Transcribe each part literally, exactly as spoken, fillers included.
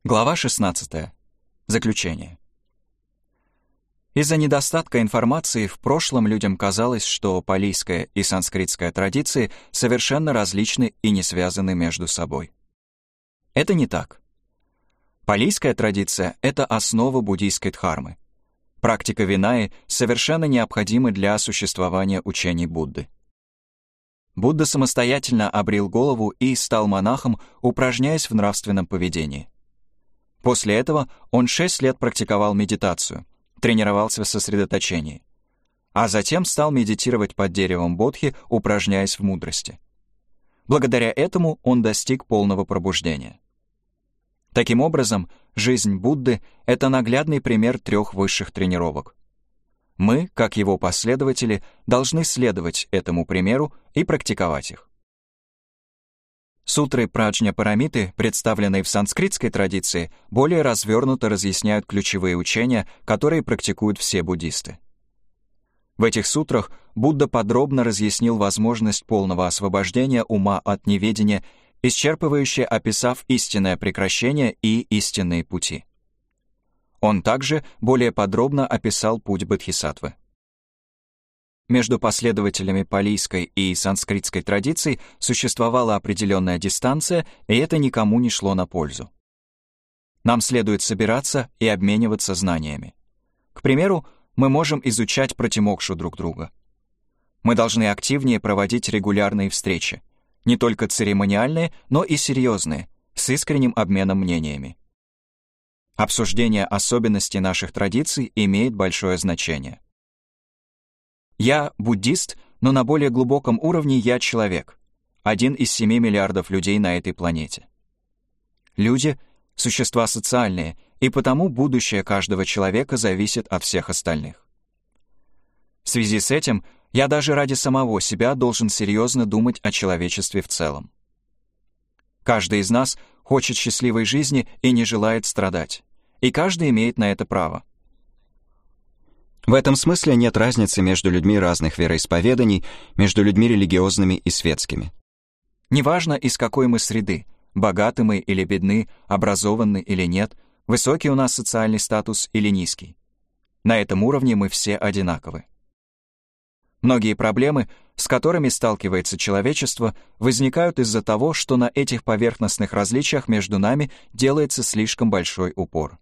Глава шестнадцатая. Заключение. Из-за недостатка информации в прошлом людям казалось, что палийская и санскритская традиции совершенно различны и не связаны между собой. Это не так. Палийская традиция — это основа буддийской дхармы. Практика винаи совершенно необходима для существования учений Будды. Будда самостоятельно обрел голову и стал монахом, упражняясь в нравственном поведении. После этого он шесть лет практиковал медитацию, тренировался в сосредоточении, а затем стал медитировать под деревом бодхи, упражняясь в мудрости. Благодаря этому он достиг полного пробуждения. Таким образом, жизнь Будды — это наглядный пример трех высших тренировок. Мы, как его последователи, должны следовать этому примеру и практиковать их. Сутры Праджня-парамиты, представленные в санскритской традиции, более развернуто разъясняют ключевые учения, которые практикуют все буддисты. В этих сутрах Будда подробно разъяснил возможность полного освобождения ума от неведения, исчерпывающе описав истинное прекращение и истинные пути. Он также более подробно описал путь бодхисаттвы. Между последователями палийской и санскритской традиций существовала определенная дистанция, и это никому не шло на пользу. Нам следует собираться и обмениваться знаниями. К примеру, мы можем изучать протимокшу друг друга. Мы должны активнее проводить регулярные встречи, не только церемониальные, но и серьезные, с искренним обменом мнениями. Обсуждение особенностей наших традиций имеет большое значение. Я буддист, но на более глубоком уровне я человек, один из семи миллиардов людей на этой планете. Люди — существа социальные, и потому будущее каждого человека зависит от всех остальных. В связи с этим я даже ради самого себя должен серьезно думать о человечестве в целом. Каждый из нас хочет счастливой жизни и не желает страдать, и каждый имеет на это право. В этом смысле нет разницы между людьми разных вероисповеданий, между людьми религиозными и светскими. Неважно, из какой мы среды, богаты мы или бедны, образованы или нет, высокий у нас социальный статус или низкий. На этом уровне мы все одинаковы. Многие проблемы, с которыми сталкивается человечество, возникают из-за того, что на этих поверхностных различиях между нами делается слишком большой упор.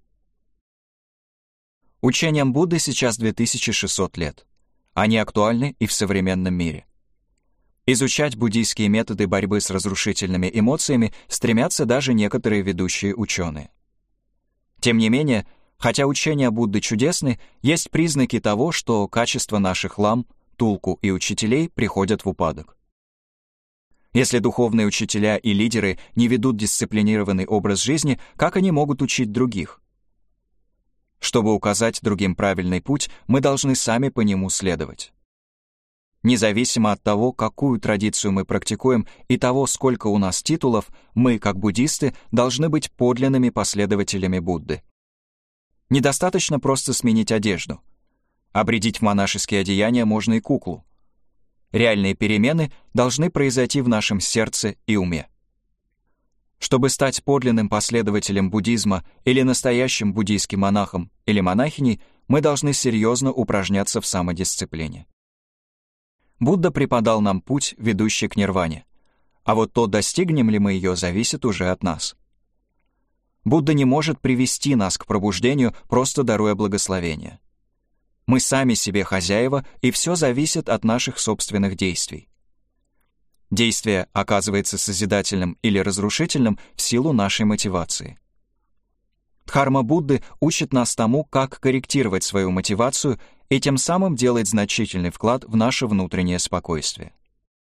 Учениям Будды сейчас две тысячи шестьсот лет. Они актуальны и в современном мире. Изучать буддийские методы борьбы с разрушительными эмоциями стремятся даже некоторые ведущие ученые. Тем не менее, хотя учения Будды чудесны, есть признаки того, что качество наших лам, тулку и учителей приходят в упадок. Если духовные учителя и лидеры не ведут дисциплинированный образ жизни, как они могут учить других? Чтобы указать другим правильный путь, мы должны сами по нему следовать. Независимо от того, какую традицию мы практикуем и того, сколько у нас титулов, мы, как буддисты, должны быть подлинными последователями Будды. Недостаточно просто сменить одежду. Обрядить в монашеские одеяния можно и куклу. Реальные перемены должны произойти в нашем сердце и уме. Чтобы стать подлинным последователем буддизма или настоящим буддийским монахом или монахиней, мы должны серьезно упражняться в самодисциплине. Будда преподал нам путь, ведущий к нирване, а вот то, достигнем ли мы ее, зависит уже от нас. Будда не может привести нас к пробуждению, просто даруя благословение. Мы сами себе хозяева, и все зависит от наших собственных действий. Действие оказывается созидательным или разрушительным в силу нашей мотивации. Дхарма Будды учит нас тому, как корректировать свою мотивацию и тем самым делать значительный вклад в наше внутреннее спокойствие.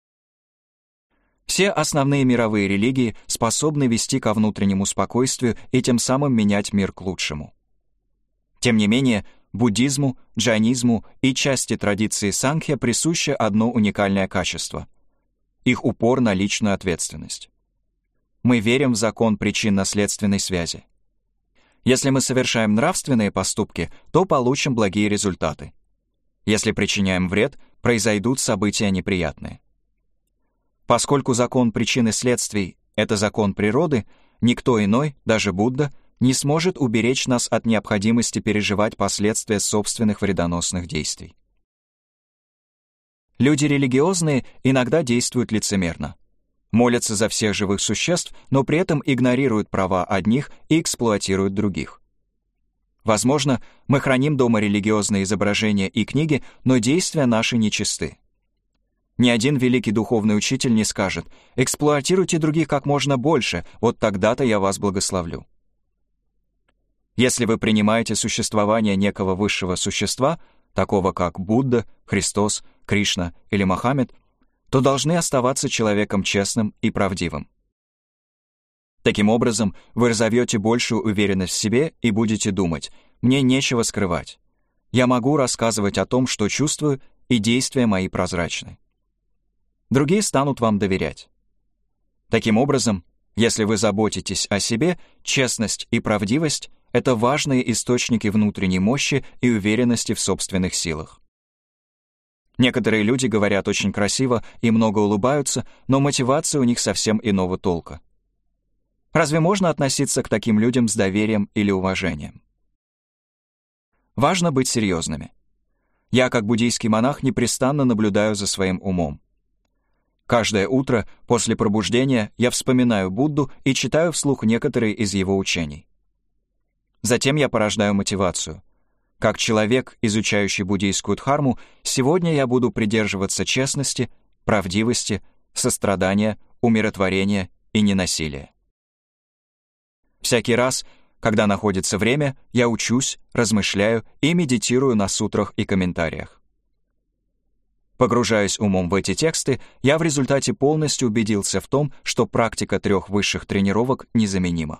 Все основные мировые религии способны вести ко внутреннему спокойствию и тем самым менять мир к лучшему. Тем не менее, буддизму, джайнизму и части традиции Сангхья присуще одно уникальное качество — их упор на личную ответственность. Мы верим в закон причинно-следственной связи. Если мы совершаем нравственные поступки, то получим благие результаты. Если причиняем вред, произойдут события неприятные. Поскольку закон причин и следствий — это закон природы, никто иной, даже Будда, не сможет уберечь нас от необходимости переживать последствия собственных вредоносных действий. Люди религиозные иногда действуют лицемерно. Молятся за всех живых существ, но при этом игнорируют права одних и эксплуатируют других. Возможно, мы храним дома религиозные изображения и книги, но действия наши нечисты. Ни один великий духовный учитель не скажет: «Эксплуатируйте других как можно больше, вот тогда-то я вас благословлю». Если вы принимаете существование некого высшего существа, такого как Будда, Христос, Кришна или Мохаммед, то должны оставаться человеком честным и правдивым. Таким образом, вы разовьете большую уверенность в себе и будете думать: «Мне нечего скрывать. Я могу рассказывать о том, что чувствую, и действия мои прозрачны». Другие станут вам доверять. Таким образом, если вы заботитесь о себе, честность и правдивость — это важные источники внутренней мощи и уверенности в собственных силах. Некоторые люди говорят очень красиво и много улыбаются, но мотивация у них совсем иного толка. Разве можно относиться к таким людям с доверием или уважением? Важно быть серьезными. Я, как буддийский монах, непрестанно наблюдаю за своим умом. Каждое утро после пробуждения я вспоминаю Будду и читаю вслух некоторые из его учений. Затем я порождаю мотивацию. Как человек, изучающий буддийскую дхарму, сегодня я буду придерживаться честности, правдивости, сострадания, умиротворения и ненасилия. Всякий раз, когда находится время, я учусь, размышляю и медитирую на сутрах и комментариях. Погружаясь умом в эти тексты, я в результате полностью убедился в том, что практика трех высших тренировок незаменима.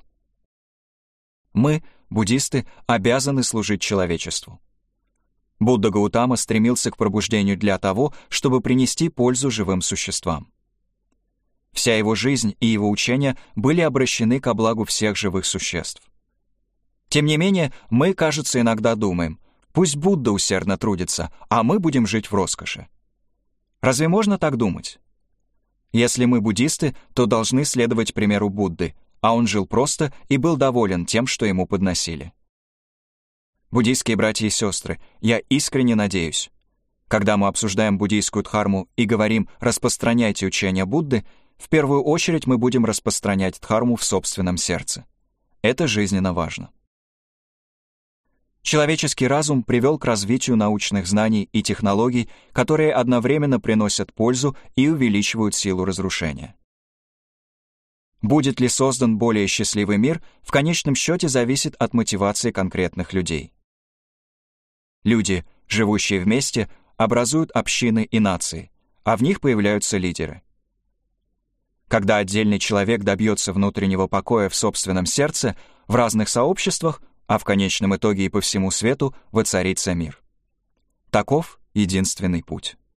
Мы, буддисты, обязаны служить человечеству. Будда Гаутама стремился к пробуждению для того, чтобы принести пользу живым существам. Вся его жизнь и его учения были обращены ко благу всех живых существ. Тем не менее, мы, кажется, иногда думаем: пусть Будда усердно трудится, а мы будем жить в роскоши. Разве можно так думать? Если мы буддисты, то должны следовать примеру Будды, а он жил просто и был доволен тем, что ему подносили. Буддийские братья и сестры, я искренне надеюсь, когда мы обсуждаем буддийскую дхарму и говорим «распространяйте учения Будды», в первую очередь мы будем распространять дхарму в собственном сердце. Это жизненно важно. Человеческий разум привел к развитию научных знаний и технологий, которые одновременно приносят пользу и увеличивают силу разрушения. Будет ли создан более счастливый мир, в конечном счете зависит от мотивации конкретных людей. Люди, живущие вместе, образуют общины и нации, а в них появляются лидеры. Когда отдельный человек добьется внутреннего покоя в собственном сердце, в разных сообществах, а в конечном итоге и по всему свету, воцарится мир. Таков единственный путь.